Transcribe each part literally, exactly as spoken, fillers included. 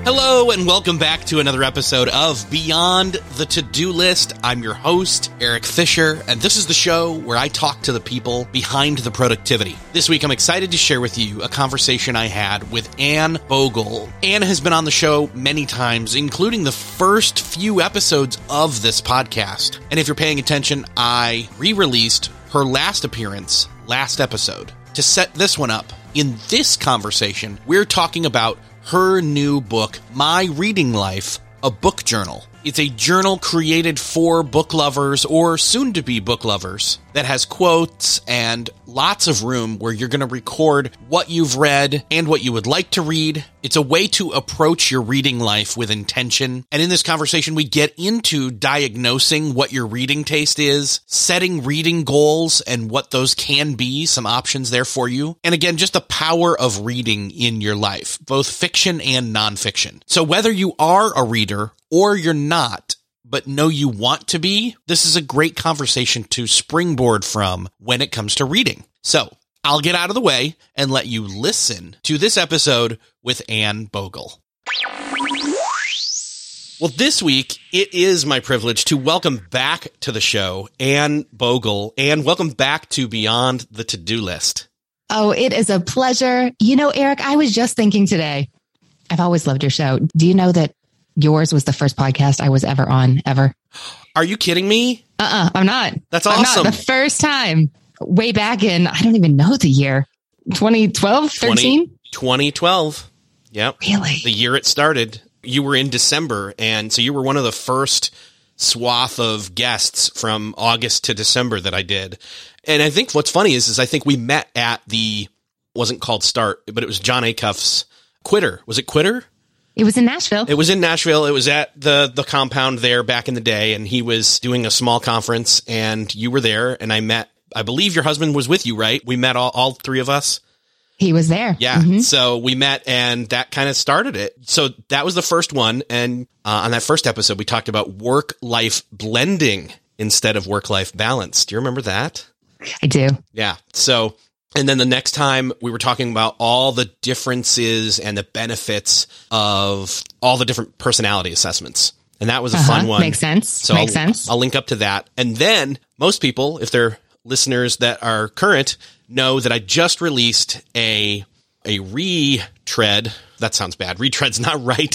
Hello and welcome back to another episode of Beyond the To-Do List. I'm your host, Eric Fisher, and this is the show where I talk to the people behind the productivity. This week, I'm excited to share with you a conversation I had with Anne Bogle. Anne has been on the show many times, including the first few episodes of this podcast. And if you're paying attention, I re-released her last appearance last episode. To set this one up, in this conversation, we're talking about her new book, My Reading Life, a book journal. It's a journal created for book lovers or soon-to-be book lovers that has quotes and lots of room where you're going to record what you've read and what you would like to read. It's a way to approach your reading life with intention. And in this conversation, we get into diagnosing what your reading taste is, setting reading goals and what those can be, some options there for you. And again, just the power of reading in your life, both fiction and nonfiction. So whether you are a reader or you're not, but know you want to be, this is a great conversation to springboard from when it comes to reading. So I'll get out of the way and let you listen to this episode with Anne Bogle. Well, this week, it is my privilege to welcome back to the show Anne Bogle. Anne, welcome back to Beyond the To-Do List. Oh, it is a pleasure. You know, Eric, I was just thinking today, I've always loved your show. Do you know that yours was the first podcast I was ever on, ever? Are you kidding me? Uh-uh, I'm not. That's awesome. I'm not. The first time, way back in, I don't even know the year, twenty twelve, thirteen? twenty twelve. Yep. Really? The year it started. You were in December, and so you were one of the first swath of guests from August to December that I did. And I think what's funny is, is I think we met at the, wasn't called Start, but it was Jon Acuff's Quitter. Was it Quitter? It was in Nashville. It was in Nashville. It was at the the compound there back in the day, and he was doing a small conference, and you were there, and I met, I believe your husband was with you, right? We met all, all three of us. He was there. Yeah. Mm-hmm. So we met, and that kind of started it. So that was the first one, and uh, on that first episode, we talked about work-life blending instead of work-life balance. Do you remember that? I do. Yeah. So... And then the next time we were talking about all the differences and the benefits of all the different personality assessments. And that was a uh-huh. fun one. Makes sense. So Makes I'll, sense. I'll link up to that. And then most people, if they're listeners that are current, know that I just released a, a retread. That sounds bad. Retread's not right.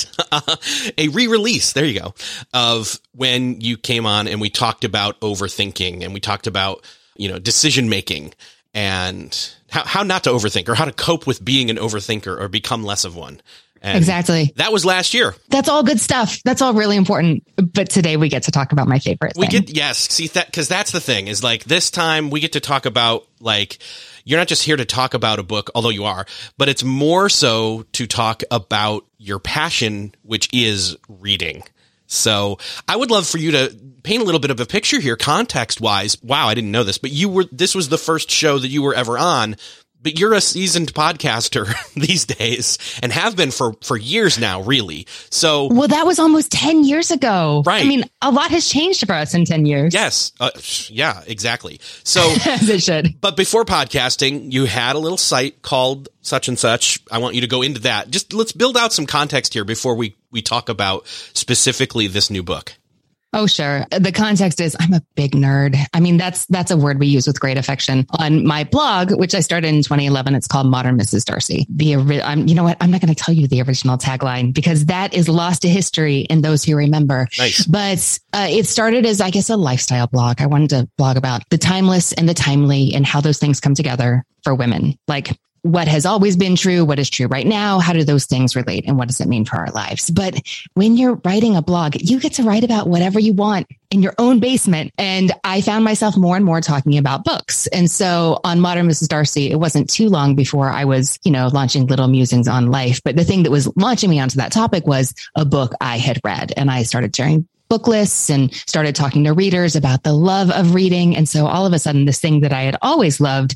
A re-release. There you go. Of when you came on and we talked about overthinking and we talked about, you know, decision making. And how, how not to overthink or how to cope with being an overthinker or become less of one. And exactly. That was last year. That's all good stuff. That's all really important. But today we get to talk about my favorite thing. We get, yes. See that, cause that's the thing is like this time we get to talk about like, you're not just here to talk about a book, although you are, but it's more so to talk about your passion, which is reading. So I would love for you to paint a little bit of a picture here, context wise. Wow, I didn't know this, but you were, this was the first show that you were ever on, but you're a seasoned podcaster these days and have been for, for years now, really. So, well, that was almost ten years ago. Right. I mean, a lot has changed for us in ten years. Yes. Uh, yeah, exactly. So, as it should. But before podcasting, you had a little site called such and such. I want you to go into that. Just let's build out some context here before we, we talk about specifically this new book. Oh, sure. The context is I'm a big nerd. I mean, that's that's a word we use with great affection. On my blog, which I started in twenty eleven, it's called Modern Missus Darcy. The um, you know what? I'm not going to tell you the original tagline because that is lost to history in those who remember. Nice. But uh, it started as, I guess, a lifestyle blog. I wanted to blog about the timeless and the timely and how those things come together for women. Like, what has always been true, what is true right now, how do those things relate, and what does it mean for our lives? But when you're writing a blog, you get to write about whatever you want in your own basement. And I found myself more and more talking about books. And so on Modern Missus Darcy, it wasn't too long before I was, you know, launching little musings on life. But the thing that was launching me onto that topic was a book I had read. And I started sharing book lists and started talking to readers about the love of reading. And so all of a sudden, this thing that I had always loved pretty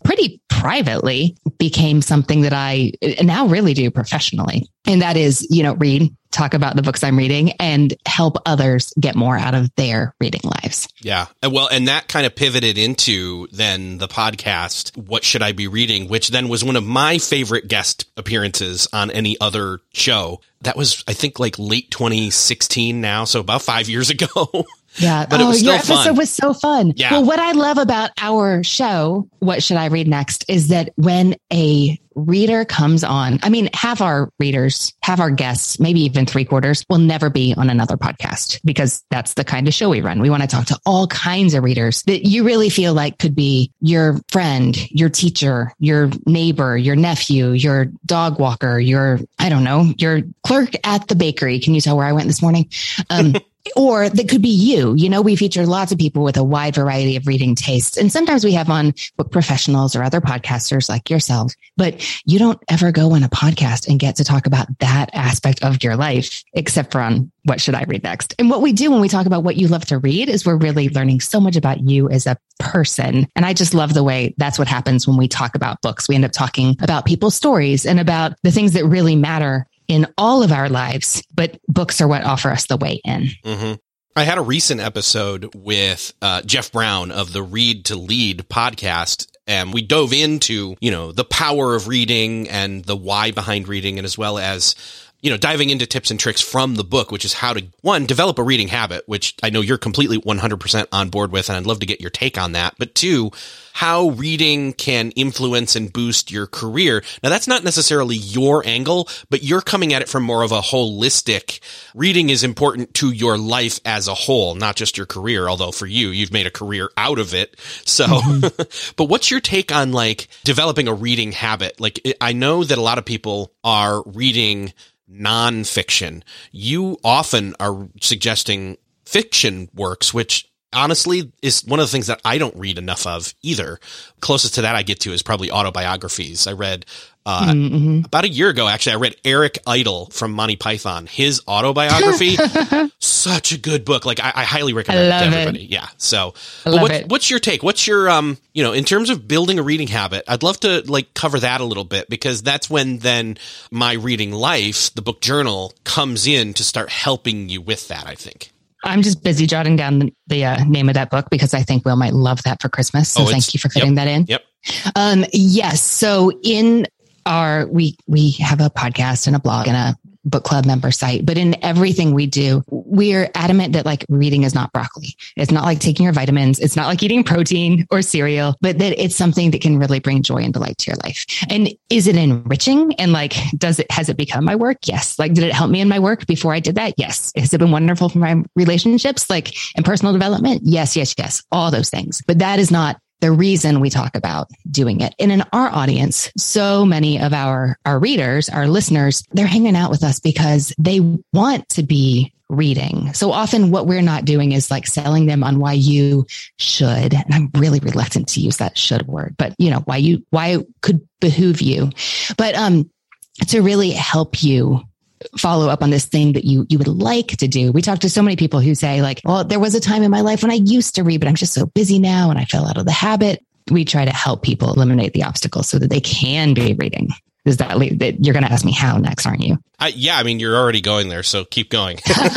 privately became something that I now really do professionally. And that is, you know, read, talk about the books I'm reading and help others get more out of their reading lives. Yeah. Well, and that kind of pivoted into then the podcast, What Should I Be Reading, which then was one of my favorite guest appearances on any other show. That was, I think, like late twenty sixteen now. So about five years ago. Yeah. But oh, it was still your episode fun. was so fun. Yeah. Well, what I love about our show, What Should I Read Next, is that when a reader comes on, I mean, half our readers, half our guests, maybe even three quarters will never be on another podcast because that's the kind of show we run. We want to talk to all kinds of readers that you really feel like could be your friend, your teacher, your neighbor, your nephew, your dog walker, your, I don't know, your clerk at the bakery. Can you tell where I went this morning? Um, Or that could be you. You know, we feature lots of people with a wide variety of reading tastes. And sometimes we have on book professionals or other podcasters like yourselves, but you don't ever go on a podcast and get to talk about that aspect of your life, except for on What Should I Read Next? And what we do when we talk about what you love to read is we're really learning so much about you as a person. And I just love the way that's what happens when we talk about books. We end up talking about people's stories and about the things that really matter in all of our lives, but books are what offer us the way in. Mm-hmm. I had a recent episode with uh, Jeff Brown of the Read to Lead podcast, and we dove into, you know, the power of reading and the why behind reading, and as well as, you know, diving into tips and tricks from the book, which is how to, one, develop a reading habit, which I know you're completely one hundred percent on board with, and I'd love to get your take on that. But two, how reading can influence and boost your career. Now, that's not necessarily your angle, but you're coming at it from more of a holistic, reading is important to your life as a whole, not just your career. Although for you, you've made a career out of it. So, mm-hmm. But what's your take on like developing a reading habit? Like, I know that a lot of people are reading nonfiction. You often are suggesting fiction works, which honestly is one of the things that I don't read enough of either. Closest to that I get to is probably autobiographies. I read uh, mm-hmm. about a year ago, actually, I read Eric Idle from Monty Python, his autobiography. Such a good book. Like I, I highly recommend I it to everybody. It. Yeah. So I but love what, it. what's your take? What's your, um, you know, in terms of building a reading habit, I'd love to like cover that a little bit, because that's when then my reading life, the book journal, comes in to start helping you with that, I think. I'm just busy jotting down the, the uh, name of that book because I think Will might love that for Christmas. So oh, thank you for fitting yep, that in. Yep. Um, yes. So in our, we, we have a podcast and a blog and a book club member site, but in everything we do, we're adamant that like reading is not broccoli. It's not like taking your vitamins. It's not like eating protein or cereal, but that it's something that can really bring joy and delight to your life. And is it enriching? And like, does it, has it become my work? Yes. Like, did it help me in my work before I did that? Yes. Has it been wonderful for my relationships, like and personal development? Yes, yes, yes. All those things. But that is not the reason we talk about doing it. And in our audience, so many of our, our readers, our listeners, they're hanging out with us because they want to be reading. So often what we're not doing is like selling them on why you should. And I'm really reluctant to use that should word, but you know, why you, why it could behoove you, but, um, to really help you follow up on this thing that you, you would like to do. We talk to so many people who say like, well, there was a time in my life when I used to read, but I'm just so busy now and I fell out of the habit. We try to help people eliminate the obstacles so that they can be reading. Is that, that you're going to ask me how next, aren't you? I, yeah. I mean, you're already going there, so keep going.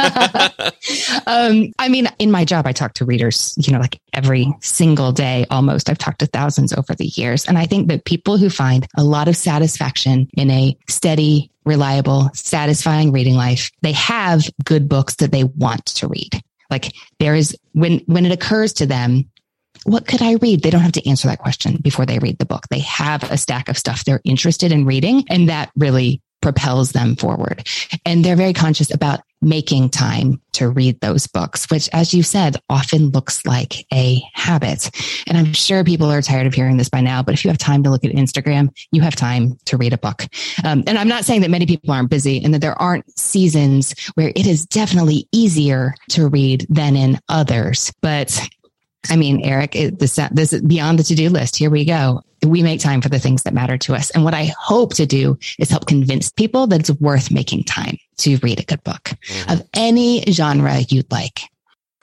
um, I mean, in my job, I talk to readers, you know, like every single day, almost. I've talked to thousands over the years. And I think that people who find a lot of satisfaction in a steady, reliable, satisfying reading life, they have good books that they want to read. Like there is, when, when it occurs to them, what could I read? They don't have to answer that question before they read the book. They have a stack of stuff they're interested in reading, and that really propels them forward. And they're very conscious about making time to read those books, which, as you said, often looks like a habit. And I'm sure people are tired of hearing this by now, but if you have time to look at Instagram, you have time to read a book. Um, and I'm not saying that many people aren't busy and that there aren't seasons where it is definitely easier to read than in others. But I mean, Eric, it, this, this is beyond the to-do list. Here we go. We make time for the things that matter to us. And what I hope to do is help convince people that it's worth making time to read a good book mm-hmm. of any genre you'd like.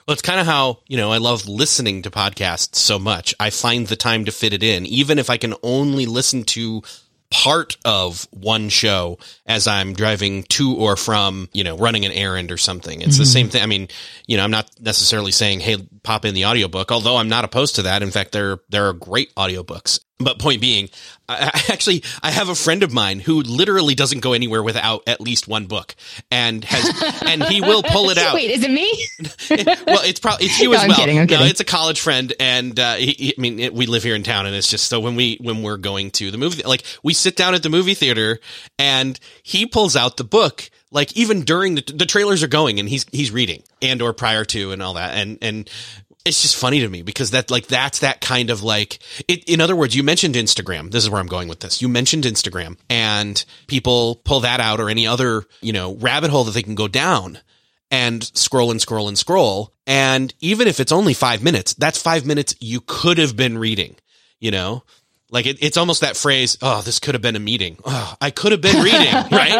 Well, it's kind of how, you know, I love listening to podcasts so much. I find the time to fit it in, even if I can only listen to part of one show as I'm driving to or from, you know, running an errand or something. It's mm-hmm. the same thing. I mean, you know, I'm not necessarily saying, hey, pop in the audiobook, although I'm not opposed to that. In fact, there, there are great audiobooks. But point being, I, I actually, I have a friend of mine who literally doesn't go anywhere without at least one book, and has, and he will pull it out. Wait, is it me? Well, it's probably, it's you no, as I'm well. Kidding, I'm no, kidding. It's a college friend. And, uh, he, he, I mean, it, we live here in town, and it's just, so when we, when we're going to the movie, like we sit down at the movie theater and he pulls out the book, like even during the, the trailers are going and he's, he's reading and, or prior to and all that. And, and, it's just funny to me because that like that's that kind of like it. In other words, you mentioned Instagram. This is where I'm going with this. You mentioned Instagram, and people pull that out or any other, you know, rabbit hole that they can go down and scroll and scroll and scroll. And even if it's only five minutes, that's five minutes you could have been reading, you know, like it, it's almost that phrase. Oh, this could have been a meeting. Oh, I could have been reading.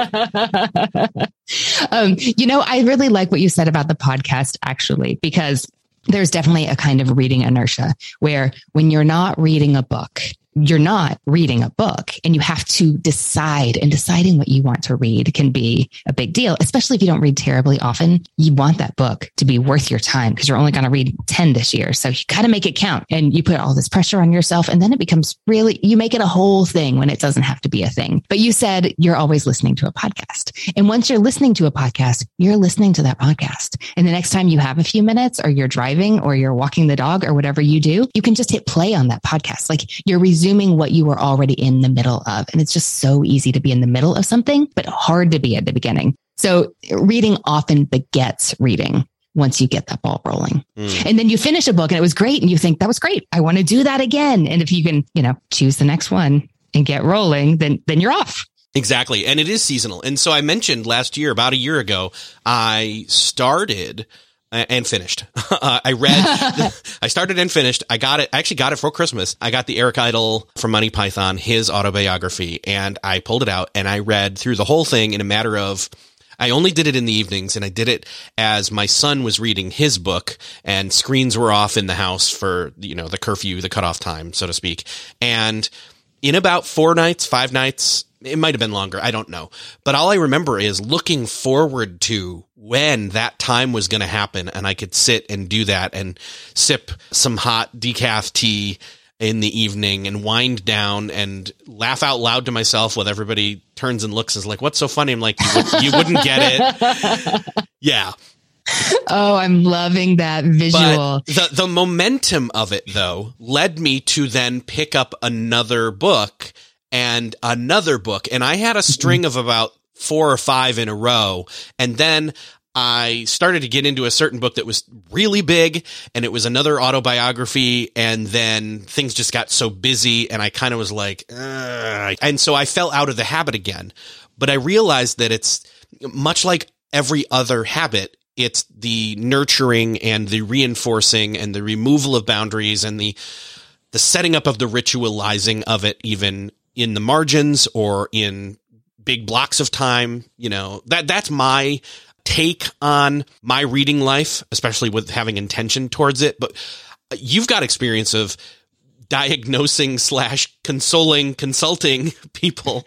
Right. um, you know, I really like what you said about the podcast, actually, because there's definitely a kind of reading inertia where when you're not reading a book, you're not reading a book, and you have to decide, and deciding what you want to read can be a big deal, especially if you don't read terribly often. You want that book to be worth your time because you're only going to read ten this year. So you got to make it count, and you put all this pressure on yourself, and then it becomes really, you make it a whole thing when it doesn't have to be a thing. But you said you're always listening to a podcast. And once you're listening to a podcast, you're listening to that podcast. And the next time you have a few minutes, or you're driving, or you're walking the dog, or whatever you do, you can just hit play on that podcast. Like you're resuming what you were already in the middle of. And it's just so easy to be in the middle of something, but hard to be at the beginning. So reading often begets reading once you get that ball rolling. Mm. And then you finish a book and it was great. And you think that was great. I want to do that again. And if you can, you know, choose the next one and get rolling, then, then you're off. Exactly. And it is seasonal. And so I mentioned last year, about a year ago, I started and finished. Uh, I read, I started and finished. I got it. I actually got it for Christmas. I got the Eric Idle from Monty Python, his autobiography, and I pulled it out and I read through the whole thing in a matter of, I only did it in the evenings, and I did it as my son was reading his book and screens were off in the house for, you know, the curfew, the cutoff time, so to speak. And in about four nights, five nights, it might have been longer. I don't know. But all I remember is looking forward to when that time was going to happen, and I could sit and do that and sip some hot decaf tea in the evening and wind down and laugh out loud to myself while everybody turns and looks and is like, what's so funny? I'm like, you, would, you wouldn't get it. Yeah. Oh, I'm loving that visual. But the, the momentum of it, though, led me to then pick up another book and another book. And I had a string of about four or five in a row. And then I started to get into a certain book that was really big, and it was another autobiography. And then things just got so busy, and I kind of was like, ugh. And so I fell out of the habit again. But I realized that it's much like every other habit. It's the nurturing and the reinforcing and the removal of boundaries and the, the setting up of the ritualizing of it, even in the margins or in big blocks of time. You know, that that's my take on my reading life, especially with having intention towards it. But you've got experience of diagnosing slash consoling, consulting people.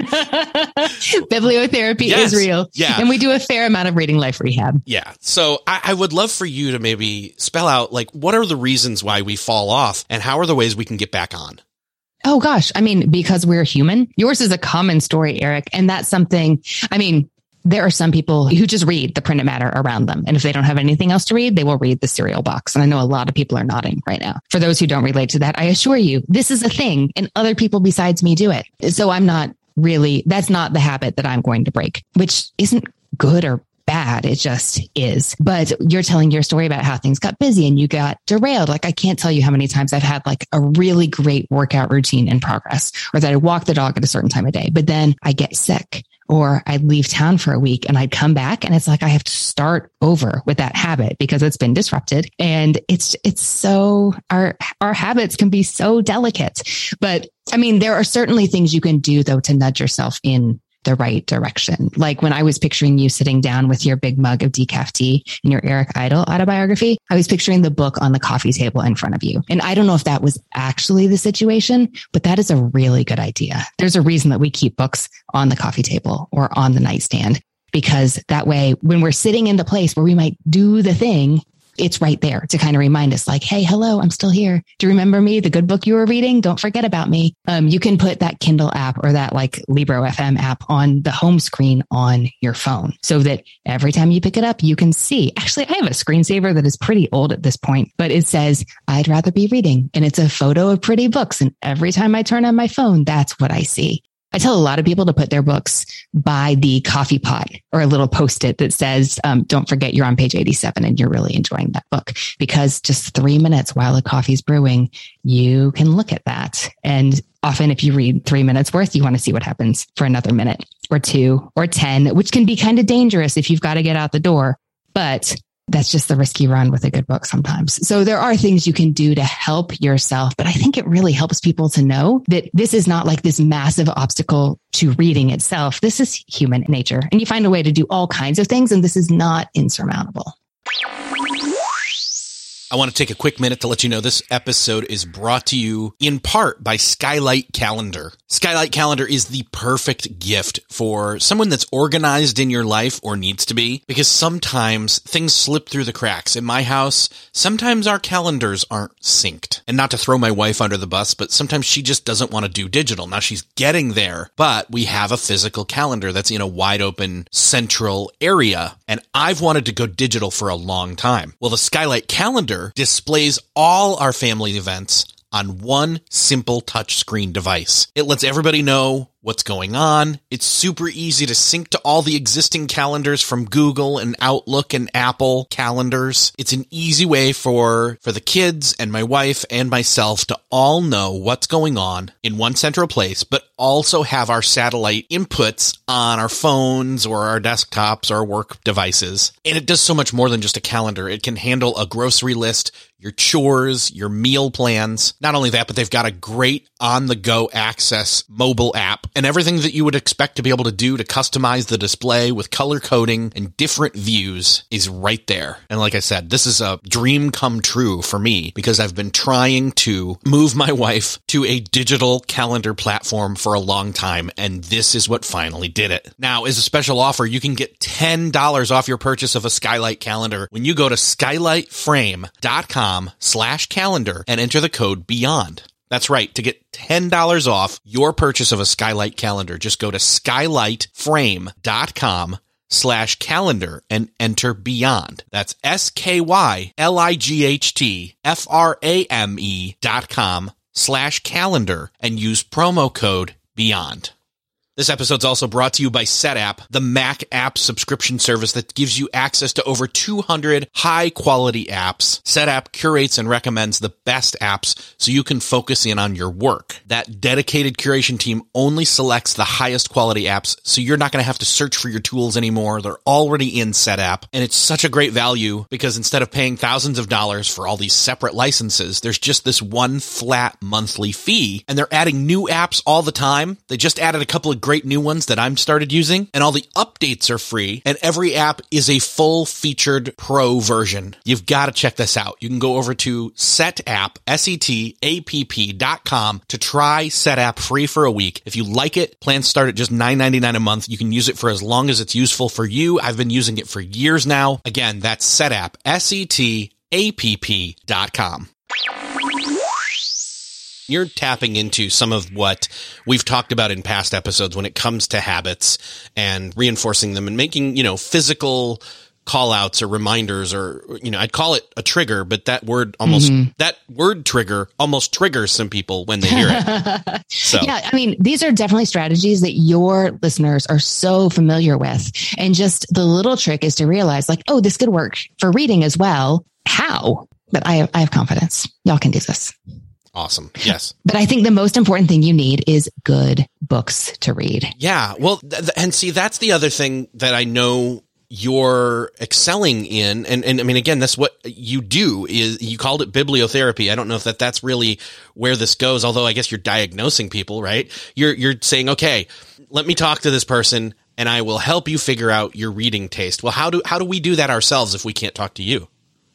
Bibliotherapy yes. is real. Yeah. And we do a fair amount of reading life rehab. Yeah. So I, I would love for you to maybe spell out, like, what are the reasons why we fall off and how are the ways we can get back on? Oh, gosh. I mean, because we're human. Yours is a common story, Eric. And that's something, I mean, there are some people who just read the printed matter around them. And if they don't have anything else to read, they will read the cereal box. And I know a lot of people are nodding right now. For those who don't relate to that, I assure you, this is a thing and other people besides me do it. So I'm not really, that's not the habit that I'm going to break, which isn't good or bad. It just is. But you're telling your story about how things got busy and you got derailed. Like, I can't tell you how many times I've had like a really great workout routine in progress, or that I walk the dog at a certain time of day, but then I get sick, or I'd leave town for a week and I'd come back and it's like I have to start over with that habit because it's been disrupted. And it's, it's so, our, our habits can be so delicate. But I mean, there are certainly things you can do though to nudge yourself in the right direction. Like when I was picturing you sitting down with your big mug of decaf tea in your Eric Idle autobiography, I was picturing the book on the coffee table in front of you. And I don't know if that was actually the situation, but that is a really good idea. There's a reason that we keep books on the coffee table or on the nightstand, because that way, when we're sitting in the place where we might do the thing, it's right there to kind of remind us like, hey, hello, I'm still here. Do you remember me? The good book you were reading? Don't forget about me. Um, you can put that Kindle app or that like Libro F M app on the home screen on your phone so that every time you pick it up, you can see. Actually, I have a screensaver that is pretty old at this point, but it says, I'd rather be reading. And it's a photo of pretty books. And every time I turn on my phone, that's what I see. I tell a lot of people to put their books by the coffee pot or a little post-it that says, um, don't forget you're on page eighty-seven and you're really enjoying that book, because just three minutes while the coffee's brewing, you can look at that. And often if you read three minutes worth, you want to see what happens for another minute or two or ten, which can be kind of dangerous if you've got to get out the door. But that's just the risk you run with a good book sometimes. So there are things you can do to help yourself, but I think it really helps people to know that this is not like this massive obstacle to reading itself. This is human nature, and you find a way to do all kinds of things, and this is not insurmountable. I want to take a quick minute to let you know this episode is brought to you in part by Skylight Calendar. Skylight Calendar is the perfect gift for someone that's organized in your life or needs to be, because sometimes things slip through the cracks. In my house, sometimes our calendars aren't synced. And not to throw my wife under the bus, but sometimes she just doesn't want to do digital. Now she's getting there, but we have a physical calendar that's in a wide open central area. And I've wanted to go digital for a long time. Well, the Skylight Calendar displays all our family events on one simple touchscreen device. It lets everybody know what's going on. It's super easy to sync to all the existing calendars from Google and Outlook and Apple calendars. It's an easy way for, for the kids and my wife and myself to all know what's going on in one central place, but also have our satellite inputs on our phones or our desktops or work devices. And it does so much more than just a calendar. It can handle a grocery list, your chores, your meal plans. Not only that, but they've got a great on-the-go access mobile app and everything that you would expect to be able to do to customize the display with color coding and different views is right there. And like I said, this is a dream come true for me because I've been trying to move my wife to a digital calendar platform for a long time, and this is what finally did it. Now, as a special offer, you can get ten dollars off your purchase of a Skylight calendar when you go to skylightframe.com slash calendar and enter the code BEYOND. That's right. To get ten dollars off your purchase of a Skylight calendar, just go to skylightframe.com slash calendar and enter BEYOND. That's S-K-Y-L-I-G-H-T-F-R-A-M-E dot com slash calendar and use promo code BEYOND. This episode's also brought to you by SetApp, the Mac app subscription service that gives you access to over two hundred high-quality apps. SetApp curates and recommends the best apps so you can focus in on your work. That dedicated curation team only selects the highest quality apps, so you're not going to have to search for your tools anymore. They're already in SetApp, and it's such a great value because instead of paying thousands of dollars for all these separate licenses, there's just this one flat monthly fee, and they're adding new apps all the time. They just added a couple of great new ones that I'm started using, and all the updates are free, and every app is a full featured pro version. You've got to check this out. You can go over to SetApp, S E T A P P dot com to try SetApp free for a week. If you like it, plans start at just nine ninety-nine a month. You can use it for as long as it's useful for you. I've been using it for years now. Again, that's SetApp, S E T A P P dot com. You're tapping into some of what we've talked about in past episodes when it comes to habits and reinforcing them and making, you know, physical call outs or reminders, or, you know, I'd call it a trigger, but that word almost, mm-hmm. that word trigger almost triggers some people when they hear it. So, yeah, I mean, these are definitely strategies that your listeners are so familiar with. And just the little trick is to realize like, oh, this could work for reading as well. How? But I have, I have confidence. Y'all can do this. Awesome. Yes. But I think the most important thing you need is good books to read. Yeah. Well, th- and see, that's the other thing that I know you're excelling in, and, and I mean, again, that's what you do is you called it bibliotherapy. I don't know if that that's really where this goes, although I guess you're diagnosing people, right? You're, you're saying, okay, let me talk to this person and I will help you figure out your reading taste. Well, how do, how do we do that ourselves if we can't talk to you?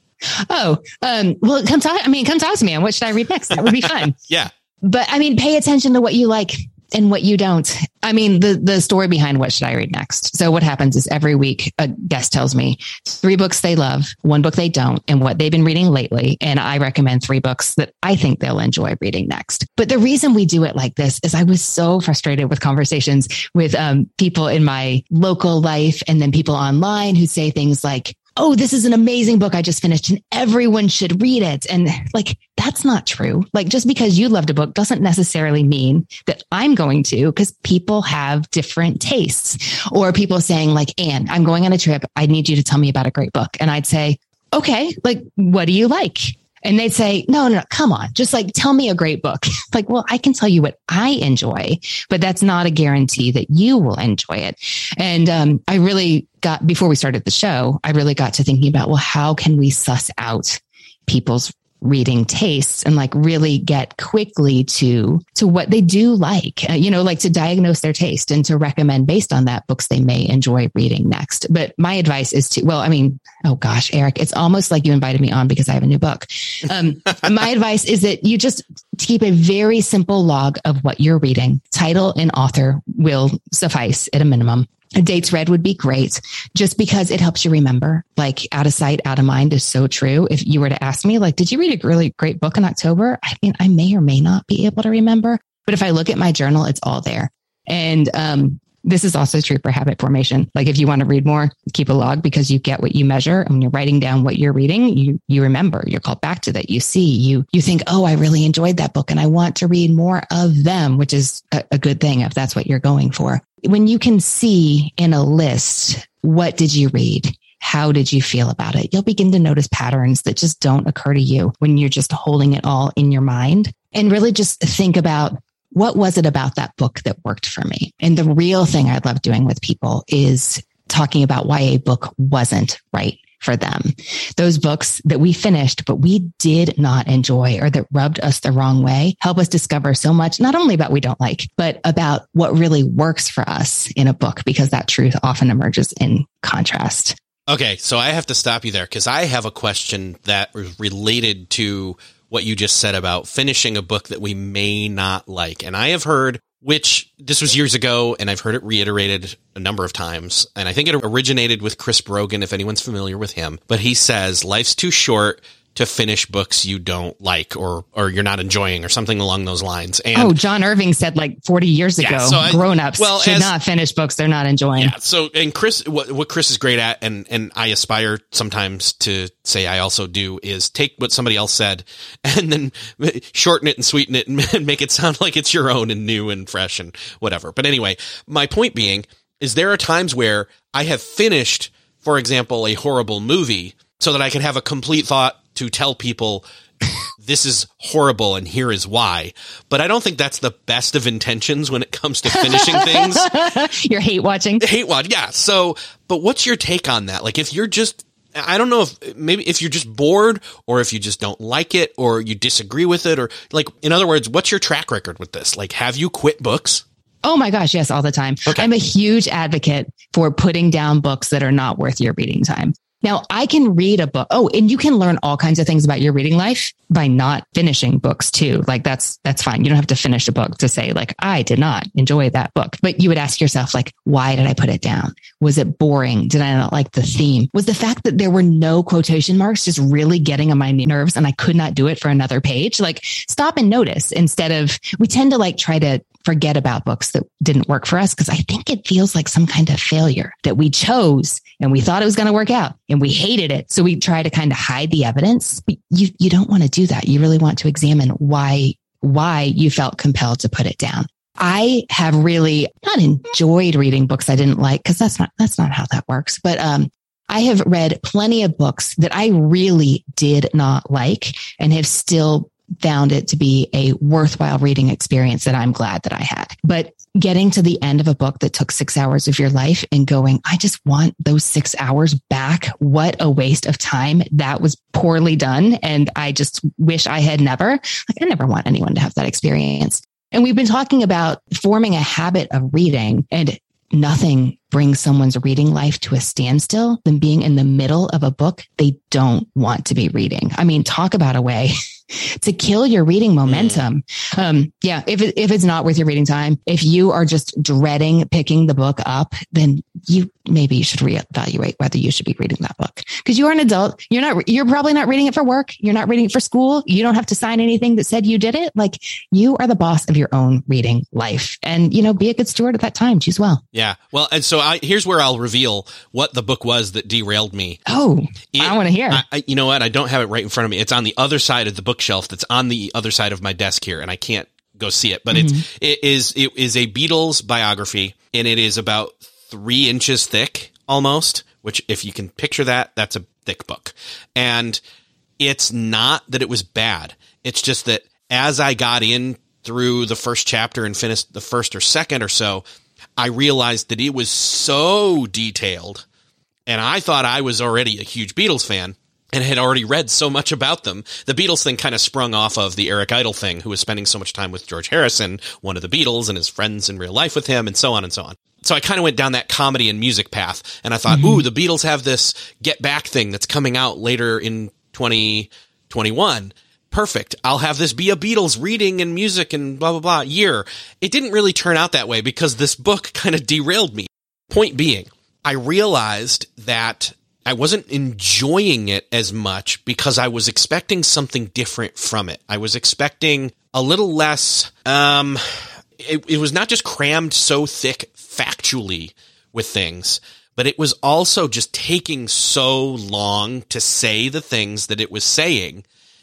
Oh, um, well, come talk. I mean, come talk to me on what should I read next? That would be fun. Yeah. But I mean, pay attention to what you like and what you don't. I mean, the, the story behind what should I read next. So what happens is every week a guest tells me three books they love, one book they don't, and what they've been reading lately. And I recommend three books that I think they'll enjoy reading next. But the reason we do it like this is I was so frustrated with conversations with um, people in my local life and then people online who say things like, oh, this is an amazing book I just finished and everyone should read it. And like, that's not true. Like, just because you loved a book doesn't necessarily mean that I'm going to, because people have different tastes. Or people saying like, Anne, I'm going on a trip. I need you to tell me about a great book. And I'd say, okay, like, what do you like? And they'd say, no, no, no, come on. Just like, tell me a great book. Like, well, I can tell you what I enjoy, but that's not a guarantee that you will enjoy it. And um, I really got, before we started the show, I really got to thinking about, well, how can we suss out people's reading tastes and like really get quickly to, to what they do like, uh, you know, like to diagnose their taste and to recommend based on that books they may enjoy reading next. But my advice is to, well, I mean, oh gosh, Eric, it's almost like you invited me on because I have a new book. Um, my advice is that you just keep a very simple log of what you're reading. Title and author will suffice at a minimum. A dates read would be great just because it helps you remember. Like, out of sight, out of mind is so true. If you were to ask me, like, did you read a really great book in October? I mean, I may or may not be able to remember, but if I look at my journal, it's all there. And, um, this is also true for habit formation. Like, if you want to read more, keep a log because you get what you measure. And when you're writing down what you're reading, you, you remember, you're called back to that. You see, you, you think, oh, I really enjoyed that book and I want to read more of them, which is a, a good thing if that's what you're going for. When you can see in a list, what did you read? How did you feel about it? You'll begin to notice patterns that just don't occur to you when you're just holding it all in your mind, and really just think about, what was it about that book that worked for me? And the real thing I love doing with people is talking about why a book wasn't right for them. Those books that we finished, but we did not enjoy or that rubbed us the wrong way, help us discover so much, not only about what we don't like, but about what really works for us in a book, because that truth often emerges in contrast. Okay, so I have to stop you there because I have a question that is related to what you just said about finishing a book that we may not like. And I have heard, which this was years ago, and I've heard it reiterated a number of times. And I think it originated with Chris Brogan, if anyone's familiar with him. But he says, life's too short to finish books you don't like or or you're not enjoying or something along those lines. And oh, John Irving said like forty years ago, yeah, so I, grown-ups well, should as, not finish books they're not enjoying. Yeah. So, and Chris, what, what Chris is great at, and, and I aspire sometimes to say I also do, is take what somebody else said and then shorten it and sweeten it and make it sound like it's your own and new and fresh and whatever. But anyway, my point being is there are times where I have finished, for example, a horrible movie so that I can have a complete thought to tell people this is horrible and here is why. But I don't think that's the best of intentions when it comes to finishing things. You're hate watching. Hate watch. Yeah. So, but what's your take on that? Like, if you're just, I don't know if maybe if you're just bored or if you just don't like it or you disagree with it, or like, in other words, what's your track record with this? Like, have you quit books? Oh my gosh. Yes. All the time. Okay. I'm a huge advocate for putting down books that are not worth your reading time. Now, I can read a book. Oh, and you can learn all kinds of things about your reading life by not finishing books too. Like, that's, that's fine. You don't have to finish a book to say like, I did not enjoy that book. But you would ask yourself, like, why did I put it down? Was it boring? Did I not like the theme? Was the fact that there were no quotation marks just really getting on my nerves and I could not do it for another page? Like, stop and notice instead of, we tend to like try to forget about books that didn't work for us, because I think it feels like some kind of failure that we chose and we thought it was going to work out and we hated it. So we try to kind of hide the evidence. But you, you don't want to do that. You really want to examine why, why you felt compelled to put it down. I have really not enjoyed reading books I didn't like, because that's not, that's not how that works. But, um, I have read plenty of books that I really did not like and have still found it to be a worthwhile reading experience that I'm glad that I had. But getting to the end of a book that took six hours of your life and going, I just want those six hours back. What a waste of time. That was poorly done. And I just wish I had never, like, I never want anyone to have that experience. And we've been talking about forming a habit of reading, and nothing brings someone's reading life to a standstill than being in the middle of a book they don't want to be reading. I mean, talk about a way to kill your reading momentum. Mm. Um, yeah, if it, if it's not worth your reading time, if you are just dreading picking the book up, then you maybe you should reevaluate whether you should be reading that book, because you are an adult. You're not. You're probably not reading it for work. You're not reading it for school. You don't have to sign anything that said you did it. Like, you are the boss of your own reading life, and you know, be a good steward at that time. Choose well. Yeah. Well, and so I, here's where I'll reveal what the book was that derailed me. Oh, it, I want to hear. I, I, you know what? I don't have it right in front of me. It's on the other side of the bookshelf. That's on the other side of my desk here, and I can't go see it. But mm-hmm. it's it is it is a Beatles biography, and it is about three inches thick, almost. Which, if you can picture that, that's a thick book. And it's not that it was bad. It's just that as I got in through the first chapter and finished the first or second or so, I realized that it was so detailed, and I thought I was already a huge Beatles fan and had already read so much about them. The Beatles thing kind of sprung off of the Eric Idle thing, who was spending so much time with George Harrison, one of the Beatles, and his friends in real life with him, and so on and so on. So I kind of went down that comedy and music path, and I thought, mm-hmm. ooh, the Beatles have this Get Back thing that's coming out later in twenty twenty-one. Perfect. I'll have this be a Beatles reading and music and blah, blah, blah year. It didn't really turn out that way because this book kind of derailed me. Point being, I realized that I wasn't enjoying it as much because I was expecting something different from it. I was expecting a little less, um, it, it was not just crammed so thick factually with things, but it was also just taking so long to say the things that it was saying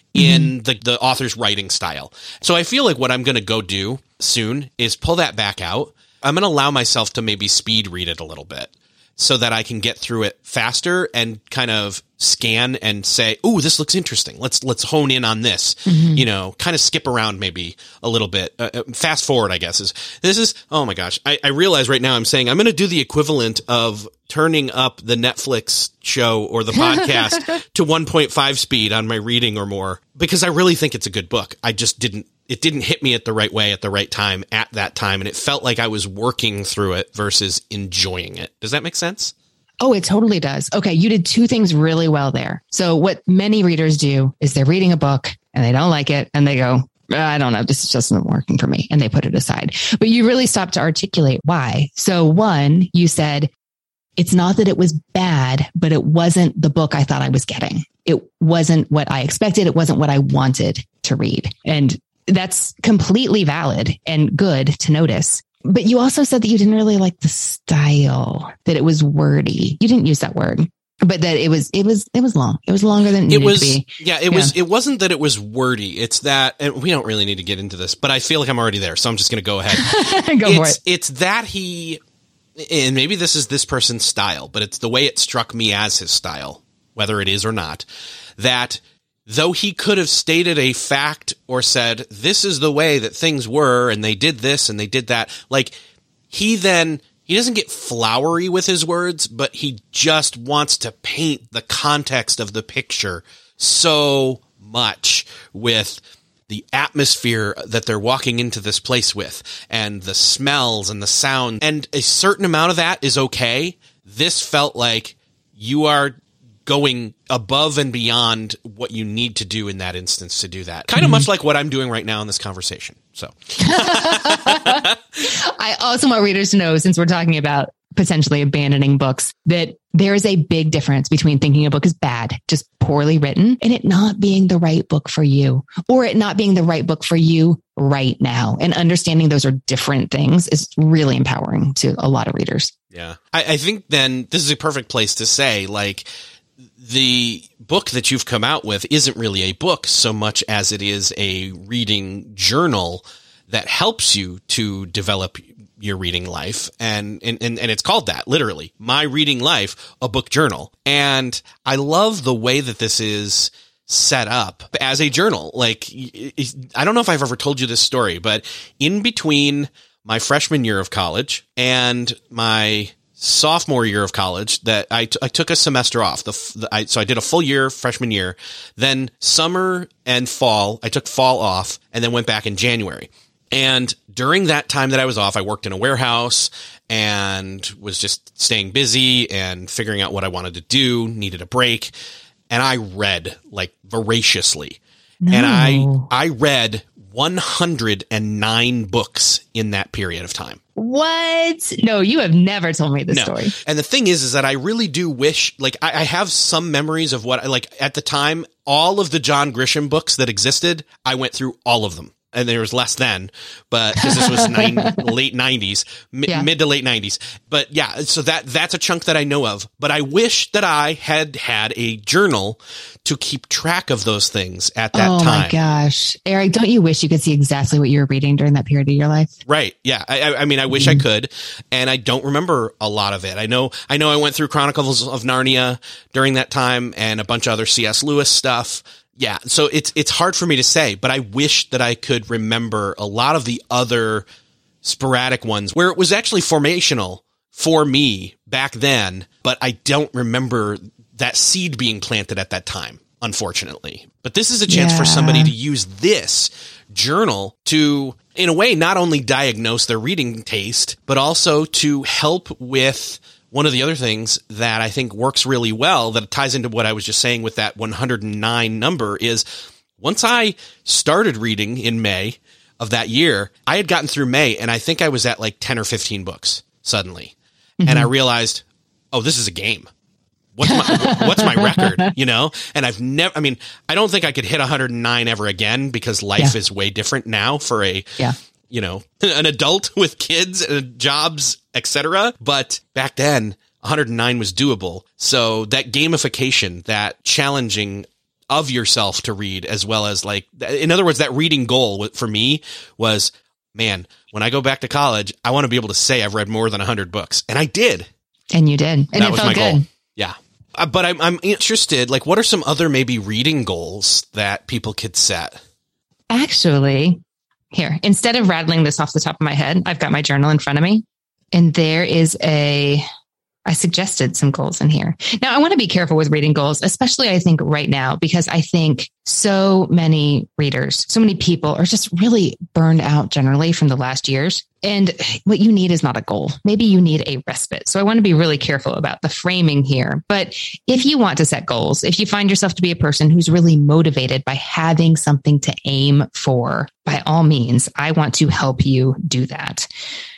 in the, the author's writing style. So I feel like what I'm going to go do soon is pull that back out. I'm going to allow myself to maybe speed read it a little bit so that I can get through it faster and kind of scan and say, "Ooh, this looks interesting. Let's let's hone in on this." Mm-hmm. You know, kind of skip around maybe a little bit. Uh, fast forward, I guess. Is this is oh my gosh! I, I realize right now I'm saying I'm going to do the equivalent of turning up the Netflix show or the podcast to one point five speed on my reading or more, because I really think it's a good book. I just didn't. It didn't hit me at the right way at the right time at that time. And it felt like I was working through it versus enjoying it. Does that make sense? Oh, it totally does. Okay. You did two things really well there. So what many readers do is they're reading a book and they don't like it and they go, I don't know, this just isn't working for me. And they put it aside. But you really stopped to articulate why. So one, you said, it's not that it was bad, but it wasn't the book I thought I was getting. It wasn't what I expected. It wasn't what I wanted to read. And that's completely valid and good to notice. But you also said that you didn't really like the style, that it was wordy. You didn't use that word, but that it was, it was, it was long. It was longer than it, it was. To be. Yeah, it yeah. was, it wasn't that it was wordy. It's that, and we don't really need to get into this, but I feel like I'm already there. So I'm just going to go ahead. go it's, for it. It's that he, and maybe this is this person's style, but it's the way it struck me as his style, whether it is or not, that though he could have stated a fact or said, this is the way that things were, and they did this and they did that, like, he then, he doesn't get flowery with his words, but he just wants to paint the context of the picture so much with the atmosphere that they're walking into this place with, and the smells and the sound. And a certain amount of that is okay. This felt like you are going above and beyond what you need to do in that instance to do that. Kind of mm-hmm. much like what I'm doing right now in this conversation. So I also want readers to know, since we're talking about potentially abandoning books, that there is a big difference between thinking a book is bad, just poorly written, and it not being the right book for you, or it not being the right book for you right now. And understanding those are different things is really empowering to a lot of readers. Yeah. I, I think then this is a perfect place to say, like, the book that you've come out with isn't really a book so much as it is a reading journal that helps you to develop your reading life. And, and, and it's called that, literally, My Reading Life, a book journal. And I love the way that this is set up as a journal. Like, I don't know if I've ever told you this story, but in between my freshman year of college and my sophomore year of college that I, t- I took a semester off. The, the I, so I did a full year freshman year, then summer and fall. I took fall off and then went back in January. And during that time that I was off, I worked in a warehouse and was just staying busy and figuring out what I wanted to do, needed a break. And I read like voraciously. No. And I, I read one hundred nine books in that period of time. What? No, you have never told me this no. story. And the thing is, is that I really do wish, like, I, I have some memories of what, like, at the time, all of the John Grisham books that existed, I went through all of them. And there was less then, but because this was nine, late nineties, mi- yeah. mid to late nineties. But yeah, so that that's a chunk that I know of. But I wish that I had had a journal to keep track of those things at that oh time. Oh my gosh. Eric, don't you wish you could see exactly what you were reading during that period of your life? Right. Yeah. I, I mean, I wish mm-hmm. I could, and I don't remember a lot of it. I know, I know I went through Chronicles of Narnia during that time and a bunch of other C S Lewis stuff. Yeah, so it's it's hard for me to say, but I wish that I could remember a lot of the other sporadic ones where it was actually formational for me back then, but I don't remember that seed being planted at that time, unfortunately. But this is a chance yeah. for somebody to use this journal to, in a way, not only diagnose their reading taste, but also to help with one of the other things that I think works really well, that ties into what I was just saying with that one hundred nine number, is once I started reading in May of that year, I had gotten through May and I think I was at like ten or fifteen books suddenly. Mm-hmm. And I realized, oh, this is a game. What's my, what's my record? You know? And I've never, I mean, I don't think I could hit one hundred nine ever again because life yeah. is way different now for a, yeah. you know, an adult with kids and jobs, et cetera. But back then, one hundred nine was doable. So that gamification, that challenging of yourself to read, as well as like, in other words, that reading goal for me was, man, when I go back to college, I want to be able to say I've read more than one hundred books. And I did. And you did. And that it was felt my good. goal. Yeah. Uh, but I'm, I'm interested, like, what are some other maybe reading goals that people could set? Actually, here, instead of rattling this off the top of my head, I've got my journal in front of me, and there is a, I suggested some goals in here. Now, I want to be careful with reading goals, especially I think right now, because I think so many readers, so many people are just really burned out generally from the last years. And what you need is not a goal. Maybe you need a respite. So I want to be really careful about the framing here. But if you want to set goals, if you find yourself to be a person who's really motivated by having something to aim for, by all means, I want to help you do that.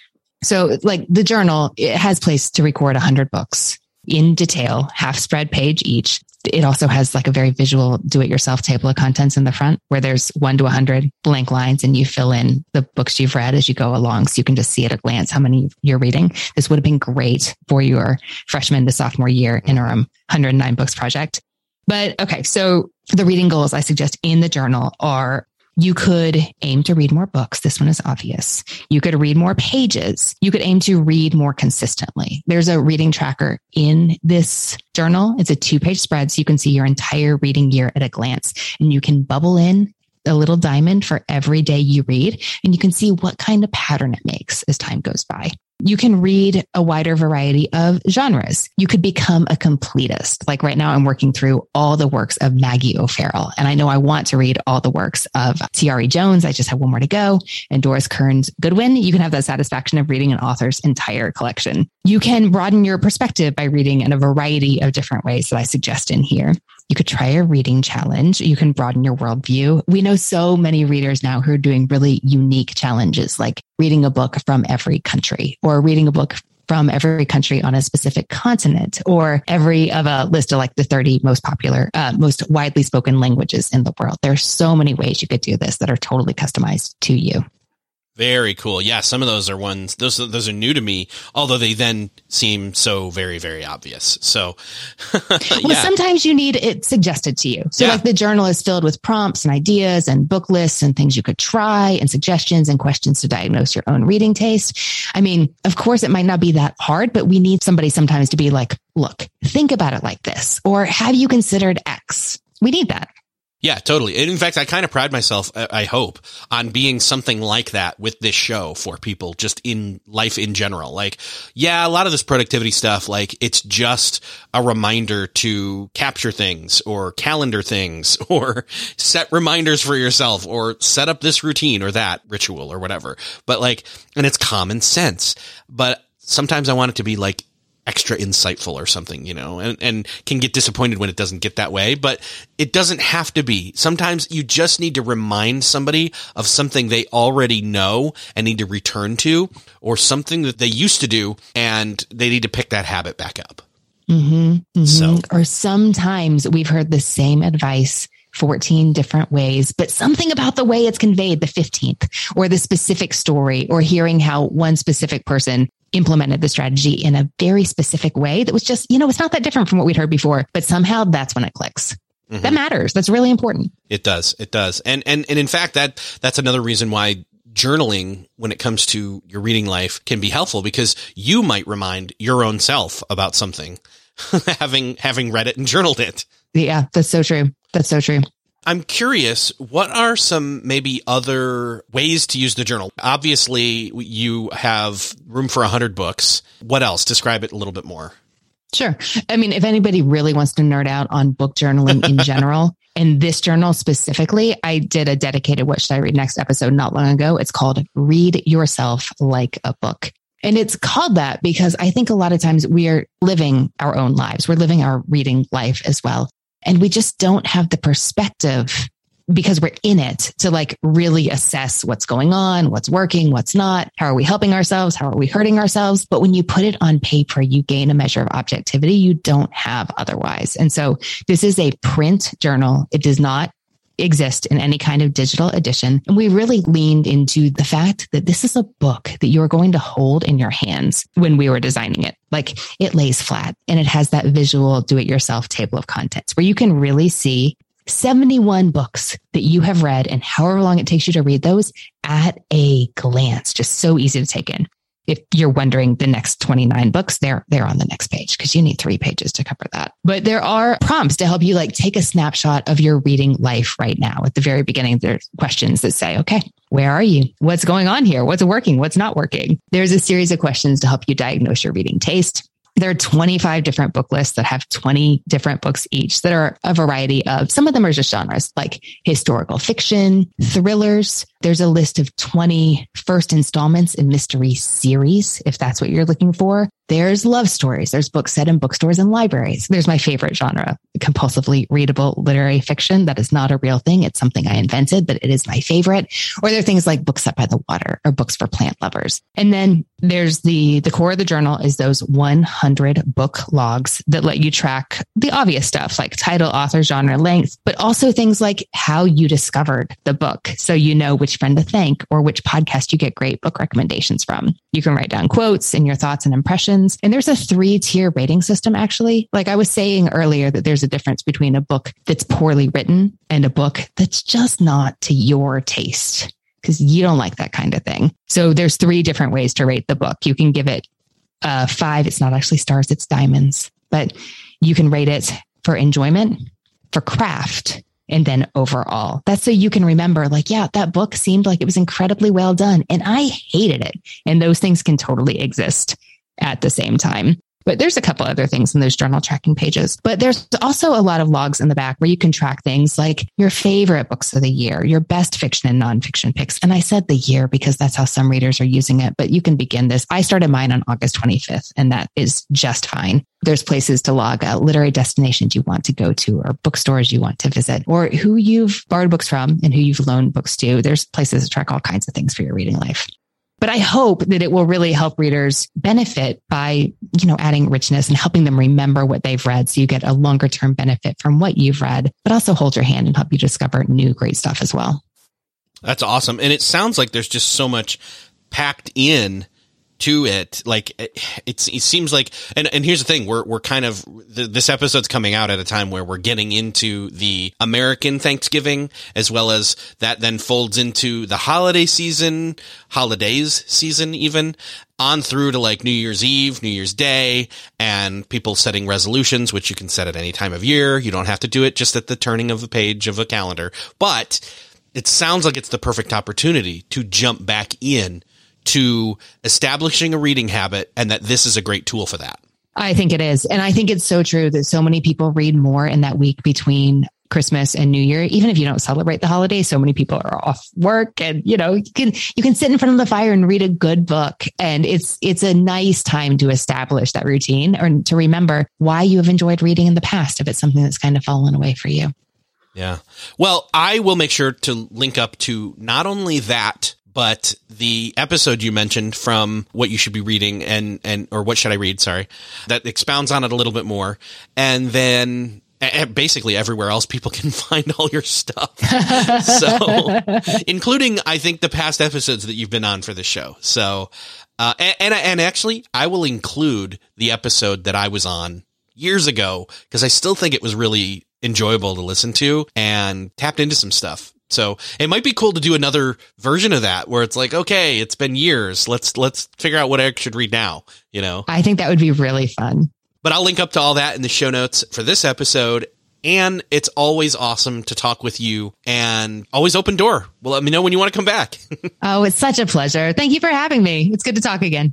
So like the journal, it has place to record one hundred books in detail, half spread page each. It also has like a very visual do-it-yourself table of contents in the front where there's one to one hundred blank lines and you fill in the books you've read as you go along. So you can just see at a glance how many you're reading. This would have been great for your freshman to sophomore year interim one hundred nine books project. But okay, so the reading goals I suggest in the journal are: you could aim to read more books. This one is obvious. You could read more pages. You could aim to read more consistently. There's a reading tracker in this journal. It's a two-page spread, so you can see your entire reading year at a glance. And you can bubble in a little diamond for every day you read, and you can see what kind of pattern it makes as time goes by. You can read a wider variety of genres. You could become a completist. Like right now, I'm working through all the works of Maggie O'Farrell, and I know I want to read all the works of T R E Jones. I just have one more to go. And Doris Kearns Goodwin. You can have that satisfaction of reading an author's entire collection. You can broaden your perspective by reading in a variety of different ways that I suggest in here. You could try a reading challenge. You can broaden your worldview. We know so many readers now who are doing really unique challenges, like reading a book from every country, or reading a book from every country on a specific continent, or every of a list of like the thirty most popular, uh, most widely spoken languages in the world. There's so many ways you could do this that are totally customized to you. Very cool. Yeah, some of those are ones, those those are new to me, although they then seem so very, very obvious. So, yeah. Well, sometimes you need it suggested to you. So yeah. Like the journal is filled with prompts and ideas and book lists and things you could try and suggestions and questions to diagnose your own reading taste. I mean, of course, it might not be that hard, but we need somebody sometimes to be like, look, think about it like this, or have you considered X? We need that. Yeah, totally. And in fact, I kind of pride myself, I hope, on being something like that with this show for people just in life in general. Like, yeah, a lot of this productivity stuff, like it's just a reminder to capture things or calendar things or set reminders for yourself or set up this routine or that ritual or whatever. But like, and it's common sense, but sometimes I want it to be like extra insightful or something, you know, and, and can get disappointed when it doesn't get that way, but it doesn't have to be. Sometimes you just need to remind somebody of something they already know and need to return to, or something that they used to do and they need to pick that habit back up. Mm-hmm, mm-hmm. So, or sometimes we've heard the same advice fourteen different ways, but something about the way it's conveyed, the fifteenth, or the specific story, or hearing how one specific person implemented the strategy in a very specific way that was just, you know, it's not that different from what we'd heard before, but somehow that's when it clicks. Mm-hmm. That matters. That's really important. It does. It does. And, and, and in fact, that, that's another reason why journaling, when it comes to your reading life, can be helpful, because you might remind your own self about something having, having read it and journaled it. Yeah, that's so true. That's so true. I'm curious, what are some maybe other ways to use the journal? Obviously, you have room for one hundred books. What else? Describe it a little bit more. Sure. I mean, if anybody really wants to nerd out on book journaling in general, and this journal specifically, I did a dedicated What Should I Read Next episode not long ago. It's called Read Yourself Like a Book. And it's called that because I think a lot of times we are living our own lives. We're living our reading life as well. And we just don't have the perspective, because we're in it, to like really assess what's going on, what's working, what's not. How are we helping ourselves? How are we hurting ourselves? But when you put it on paper, you gain a measure of objectivity you don't have otherwise. And so this is a print journal. It does not exist in any kind of digital edition. And we really leaned into the fact that this is a book that you're going to hold in your hands when we were designing it. Like, it lays flat and it has that visual do-it-yourself table of contents where you can really see seventy-one books that you have read and however long it takes you to read those at a glance. Just so easy to take in. If you're wondering, the next twenty-nine books, they're, they're on the next page because you need three pages to cover that. But there are prompts to help you like take a snapshot of your reading life right now. At the very beginning, there's questions that say, okay, where are you? What's going on here? What's working? What's not working? There's a series of questions to help you diagnose your reading taste. There are twenty-five different book lists that have twenty different books each that are a variety of, some of them are just genres like historical fiction, thrillers. There's a list of twenty first installments in mystery series, if that's what you're looking for. There's love stories. There's books set in bookstores and libraries. There's my favorite genre, compulsively readable literary fiction. That is not a real thing. It's something I invented, but it is my favorite. Or there are things like books set by the water or books for plant lovers. And then there's the, the core of the journal is those one hundred book logs that let you track the obvious stuff like title, author, genre, length, but also things like how you discovered the book. So you know which friend to thank or which podcast you get great book recommendations from. You can write down quotes and your thoughts and impressions. And there's a three tier rating system, actually. Like I was saying earlier, that there's a difference between a book that's poorly written and a book that's just not to your taste, because you don't like that kind of thing. So there's three different ways to rate the book. You can give it uh, five. It's not actually stars, it's diamonds, but you can rate it for enjoyment, for craft, and then overall. That's so you can remember, like, yeah, that book seemed like it was incredibly well done and I hated it. And those things can totally exist at the same time. But there's a couple other things in those journal tracking pages. But there's also a lot of logs in the back where you can track things like your favorite books of the year, your best fiction and nonfiction picks. And I said the year because that's how some readers are using it, but you can begin this. I started mine on August twenty-fifth, and that is just fine. There's places to log out literary destinations you want to go to, or bookstores you want to visit, or who you've borrowed books from and who you've loaned books to. There's places to track all kinds of things for your reading life. But I hope that it will really help readers benefit by, you know, adding richness and helping them remember what they've read. So you get a longer term benefit from what you've read, but also hold your hand and help you discover new great stuff as well. That's awesome. And it sounds like there's just so much packed in to it. Like it, it's, it seems like, and, and here's the thing, we're, we're kind of, th- this episode's coming out at a time where we're getting into the American Thanksgiving, as well as that then folds into the holiday season, holidays season, even on through to like New Year's Eve, New Year's Day, and people setting resolutions, which you can set at any time of year. You don't have to do it just at the turning of a page of a calendar, but it sounds like it's the perfect opportunity to jump back in to establishing a reading habit, and that this is a great tool for that. I think it is. And I think it's so true that so many people read more in that week between Christmas and New Year. Even if you don't celebrate the holiday, so many people are off work, and, you know, you can, you can sit in front of the fire and read a good book. And it's, it's a nice time to establish that routine, or to remember why you have enjoyed reading in the past, if it's something that's kind of fallen away for you. Yeah. Well, I will make sure to link up to not only that, but the episode you mentioned from What You Should Be Reading and, and, or What Should I Read? Sorry, that expounds on it a little bit more. And then basically everywhere else people can find all your stuff. So including, I think, the past episodes that you've been on for the show. So, uh, and, and, and actually I will include the episode that I was on years ago, because I still think it was really enjoyable to listen to and tapped into some stuff. So it might be cool to do another version of that where it's like, okay, it's been years. Let's, let's figure out what Eric should read now, you know? I think that would be really fun. But I'll link up to all that in the show notes for this episode. And it's always awesome to talk with you, and always open door. Well, let me know when you want to come back. Oh, it's such a pleasure. Thank you for having me. It's good to talk again.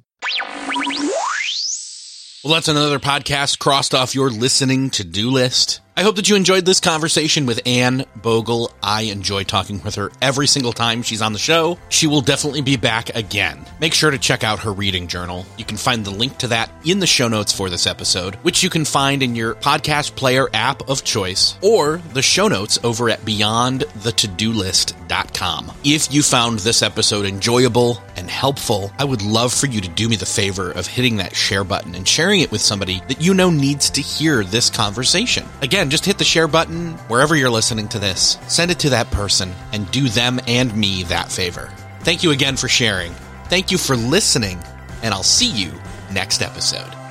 Well, that's another podcast crossed off your listening to-do list. I hope that you enjoyed this conversation with Anne Bogle. I enjoy talking with her every single time she's on the show. She will definitely be back again. Make sure to check out her reading journal. You can find the link to that in the show notes for this episode, which you can find in your podcast player app of choice, or the show notes over at beyond the to do list dot com. If you found this episode enjoyable and helpful, I would love for you to do me the favor of hitting that share button and sharing it with somebody that you know needs to hear this conversation. Again, just hit the share button wherever you're listening to this. Send it to that person and do them and me that favor. Thank you again for sharing. Thank you for listening, and I'll see you next episode.